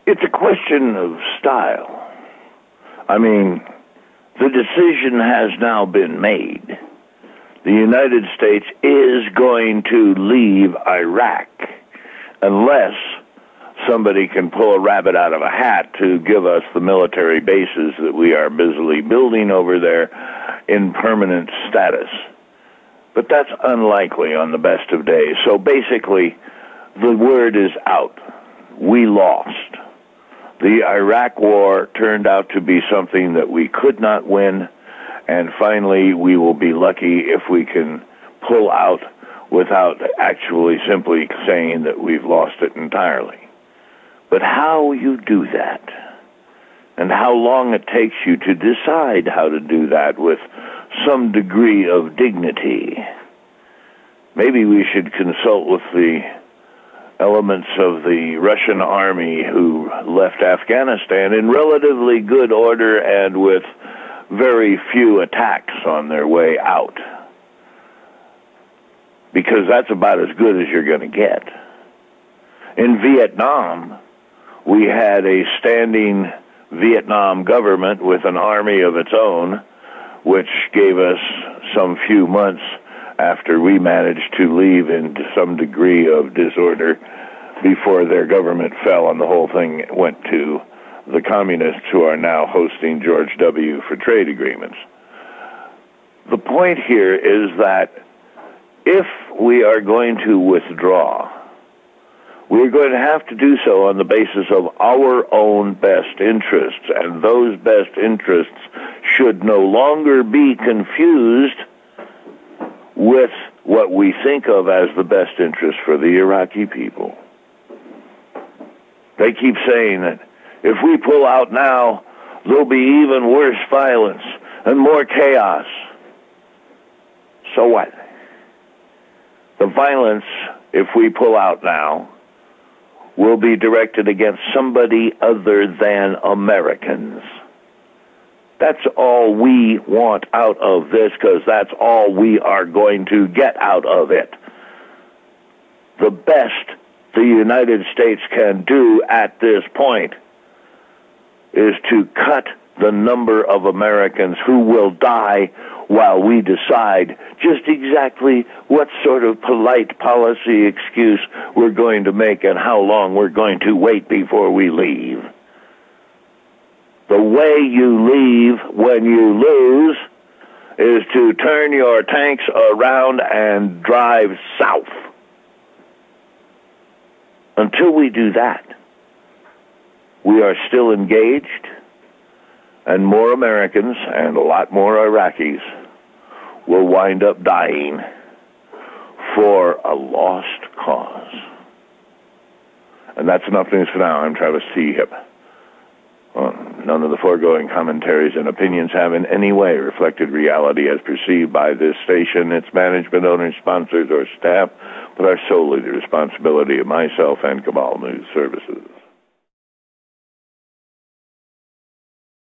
It's a question of style. I mean, the decision has now been made. The United States is going to leave Iraq unless somebody can pull a rabbit out of a hat to give us the military bases that we are busily building over there in permanent status. But that's unlikely on the best of days. So basically, the word is out. We lost. The Iraq war turned out to be something that we could not win, and finally we will be lucky if we can pull out without actually simply saying that we've lost it entirely. But how you do that, and how long it takes you to decide how to do that with some degree of dignity. Maybe we should consult with the elements of the Russian army who left Afghanistan in relatively good order and with very few attacks on their way out. Because that's about as good as you're going to get. In Vietnam, we had a standing Vietnam government with an army of its own, which gave us some few months after we managed to leave in some degree of disorder before their government fell and the whole thing went to the communists who are now hosting George W. for trade agreements. The point here is that if we are going to withdraw, we're going to have to do so on the basis of our own best interests, and those best interests should no longer be confused with what we think of as the best interest for the Iraqi people. They keep saying that if we pull out now, there'll be even worse violence and more chaos. So what? The violence, if we pull out now, will be directed against somebody other than Americans. That's all we want out of this, because that's all we are going to get out of it. The best the United States can do at this point is to cut the number of Americans who will die while we decide just exactly what sort of polite policy excuse we're going to make and how long we're going to wait before we leave. The way you leave when you lose is to turn your tanks around and drive south. Until we do that, we are still engaged, and more Americans and a lot more Iraqis will wind up dying for a lost cause. And that's enough news for now. I'm Travis T. Hipp. None of the foregoing commentaries and opinions have in any way reflected reality as perceived by this station, its management, owners, sponsors, or staff, but are solely the responsibility of myself and Cabal News Services.